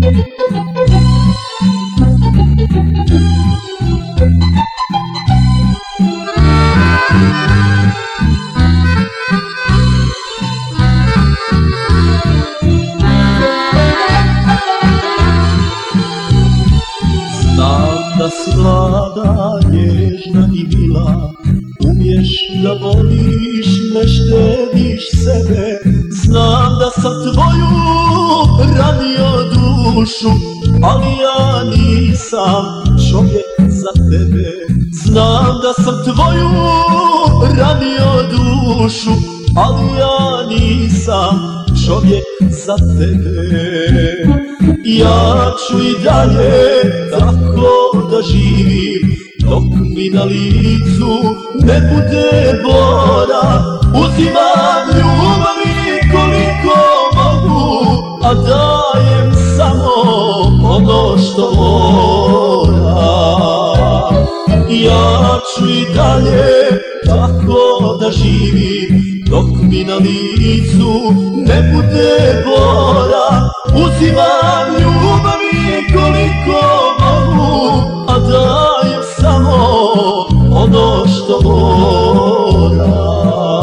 Da si mlada, nježna i mila, umiješ da voliš, ne štediš sebe. Znam da sam tvoju ranio dušu, ali ja nisam čovjek za tebe. Znam da sam tvoju ranio dušu, ali ja nisam čovjek za tebe. Ja ću i dalje tako da živim, dok mi na licu ne bude bora. Uzimam ljubavi koliko mogu, a dajem samo ono što moram. Ja ću i dalje tako da živim, dok mi na licu ne bude bora. Uzimam ljubavi koliko mogu, a dajem samo ono što moram.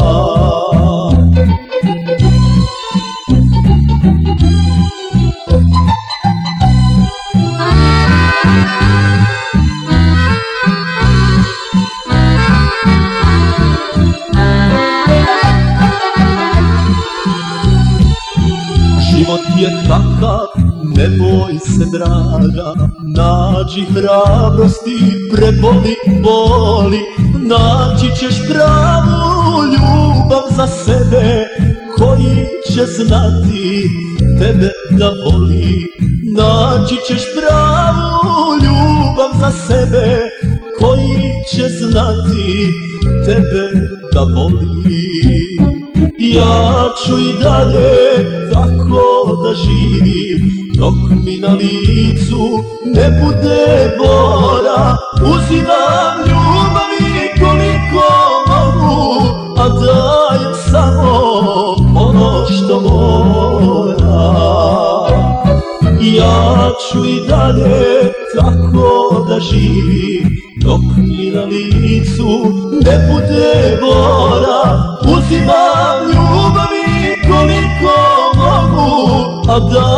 Život je takav, ne boj se draga, nađi hrabrosti, preboli boli. Naći ćeš pravu ljubav za sebe, koji će znati tebe da voli. Naći ćeš pravu ljubav za sebe, koji će znati tebe da voli. Ja ću i dalje tako da živim, dok mi na licu ne bude bora. Uzimam ljubavi koliko mogu, a dajem samo ono što moram. Ja ću i dalje tako da živim, dok mi na licu ne bude bora. Uzimam ljubavi koliko mogu, a da